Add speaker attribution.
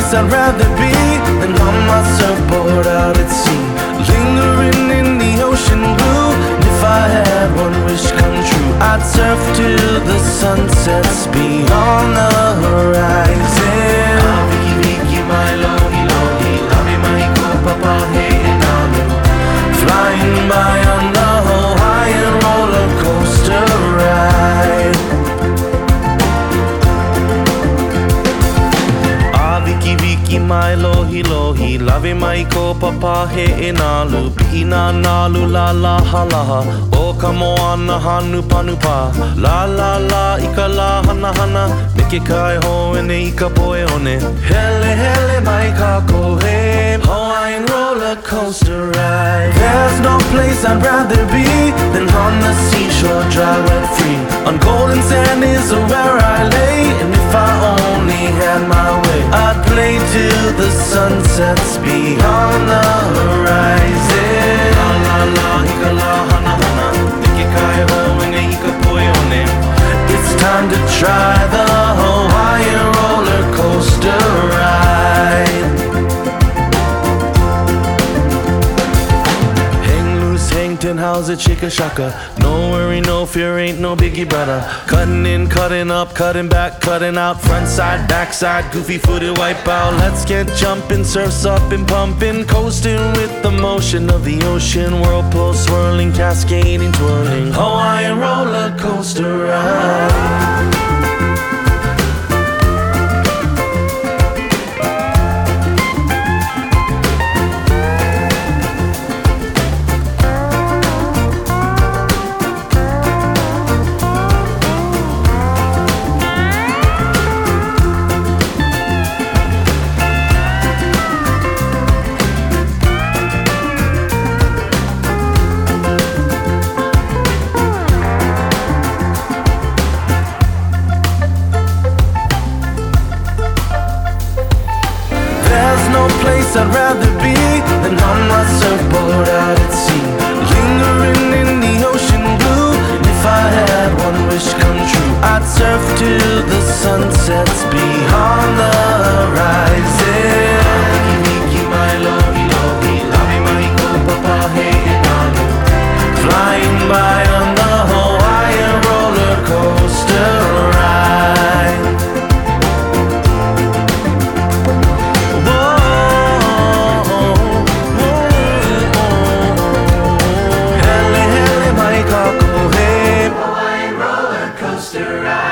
Speaker 1: place I'd rather be than on my surfboard out at sea, lingering in the ocean blue. And if I had one wish come true, I'd surf till the sun sets beyond the horizon. Viki viki my lohi lohi, lavi mai ko papa hey nalu, flying by on the Hawaiian roller coaster ride. Viki viki mai lohi lohi, lavi mai ko papa he e nalu, pi'ina nalu la la halaha, o ka moana hanu panu pa, la la la ika la hana hana, meke kai ho ene ika poe one, hele hele mai ka kohe, Hawaiian roller coaster ride. There's no place I'd rather be than on the seashore, dry wet free, on golden sand is where I lay, and if I only had my way, I'd play till the sun sets beyond the horizon. La la la, ika la hana hana, ike kai ho ene ika poe one. It's time to try the Hawaiian roller coaster ride. Hang loose, hang ten, how's it, shake a shaka? No worry, no fear, ain't no biggie, brother. Cutting in, cutting up, cutting back, cutting out, front side, back side, goofy footed wipe out. Let's get jumping, surfs up and pumping, coasting with the motion of the ocean, whirlpool swirling, cascading, twirling, Hawaiian roller coaster ride. No place I'd rather be than on my surfboard out at sea, lingering in the ocean blue. And if I had one wish come true, I'd surf till the sun sets beyond the horizon. Viki viki mai lohi lohi, lavi mai ko papa hey nalu, flying by on the Hawaiian roller coaster ride. Hawaiian roller coaster ride.